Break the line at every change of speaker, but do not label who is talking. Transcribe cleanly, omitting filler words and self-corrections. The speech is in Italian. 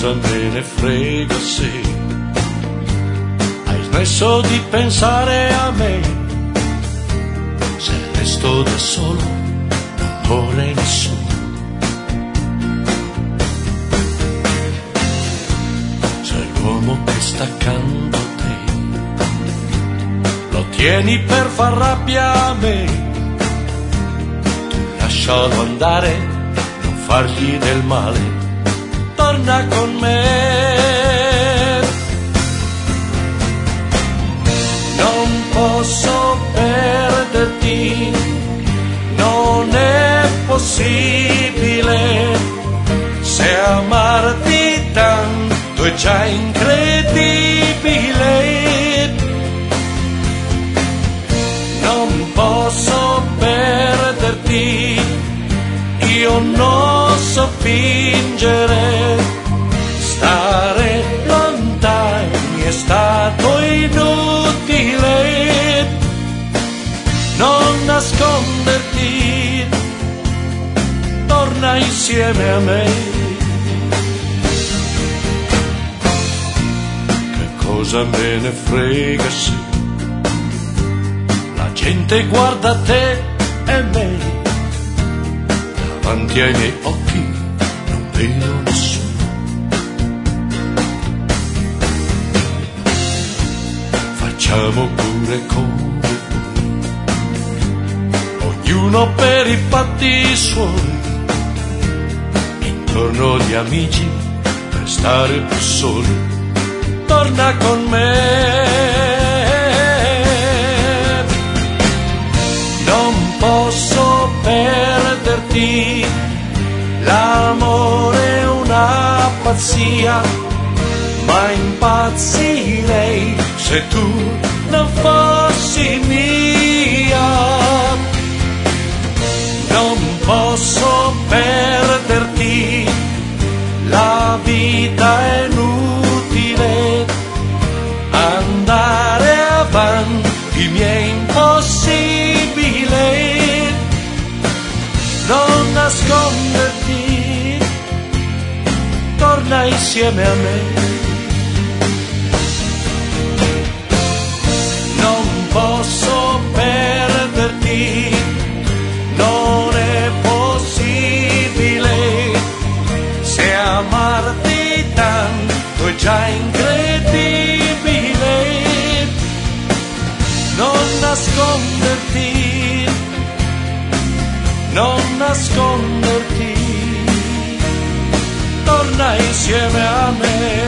cosa me ne frega se hai smesso di pensare a me, se resto da solo non vorrei nessuno. Sei l'uomo che sta accanto a te, lo tieni per far rabbia a me, tu lascialo andare, non fargli del male, torna con me. Non posso perderti, non è possibile, se amarti tanto è già incredibile. Non posso perderti, io non so fingere, stare lontani è stato inutile, non nasconderti, torna insieme a me. Che cosa me ne frega se la gente guarda te e me, davanti ai miei occhi non vedo nessuno. Facciamo pure come voi, ognuno per i fatti suoi, intorno agli amici per stare più soli, torna con me. Non posso perderti, l'amore è una pazzia, ma impazzirei se tu non fossi mia. Non posso perderti, la vita è inutile, andare avanti mi è impossibile, non nasconderti, torna insieme a me. Non posso perderti, non è possibile, se amarti tanto è già incredibile, non nasconderti, non nasconderti, torna insieme a me.